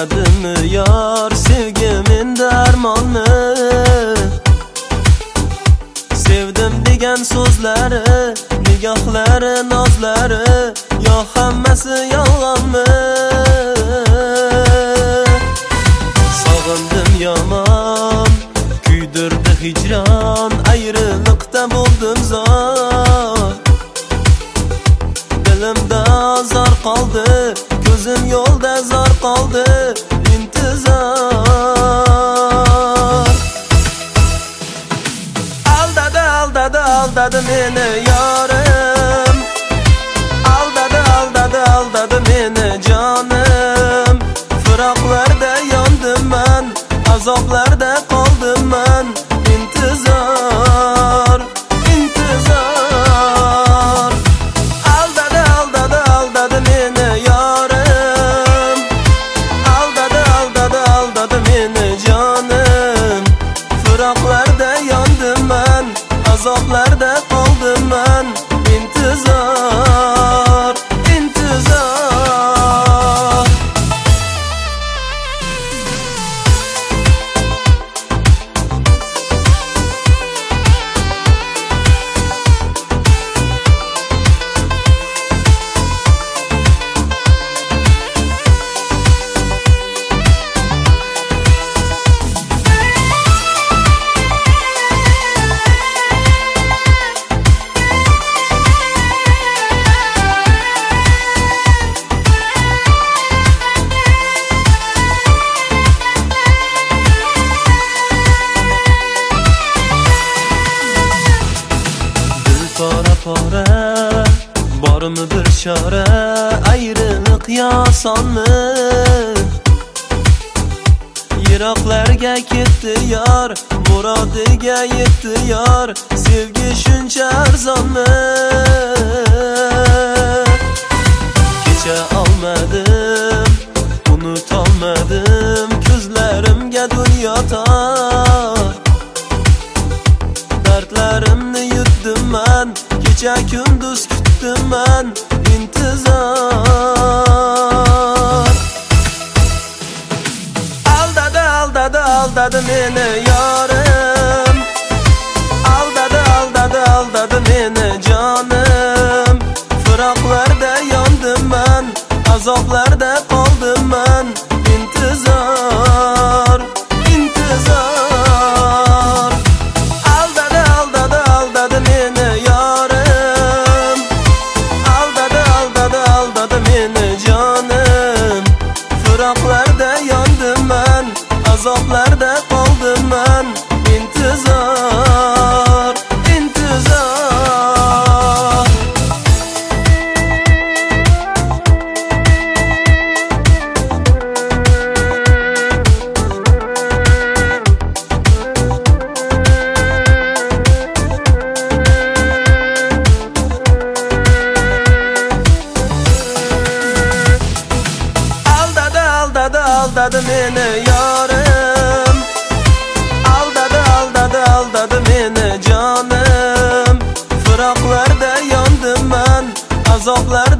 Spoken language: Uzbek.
Bilmedin mi yar sevgimin dermanı? Sevdim degan so'zlari, nigohlari, nozlari, yo hammasi yolg'onmi? Sog'indim yomon, kuydirdi hijron, ayriliqda bo'ldim zor. Dilimda azor qoldi, ko'zim yo'lda zor qoldi, intizor. Aldadi meni yorim, aldadi meni jonim. Firoqlarda yondim man, azoblarda qoldim man, intizor. Aldadi meni yorim, aldadi meni jonim. Firoqlarda yondim man, azoblarda qoldim man, intizor. Pora bormi bir chora, ayriliq yosonmi? Yiroqlarga ketdi yor, murodiga yetdi yor, sevgi shuncha arzonmi? Kecha olmadim, unutolmadim, ko'zlarimga dunyo tor. Dardlarimni yutdim man, kecha kunduz kutdim man, intizor. Aldadi meni yorim, aldadi meni jonim. Firoqlarda yondim man, azoblarda qoldim man, intizor. Aldadi meni yorim, aldadi meni jonim. Firoqlarda yondim man, azoblarda qoldim man, intizor. Aldadi meni yorim, aldadi meni jonim. Firoqlarda yondim man, azoblar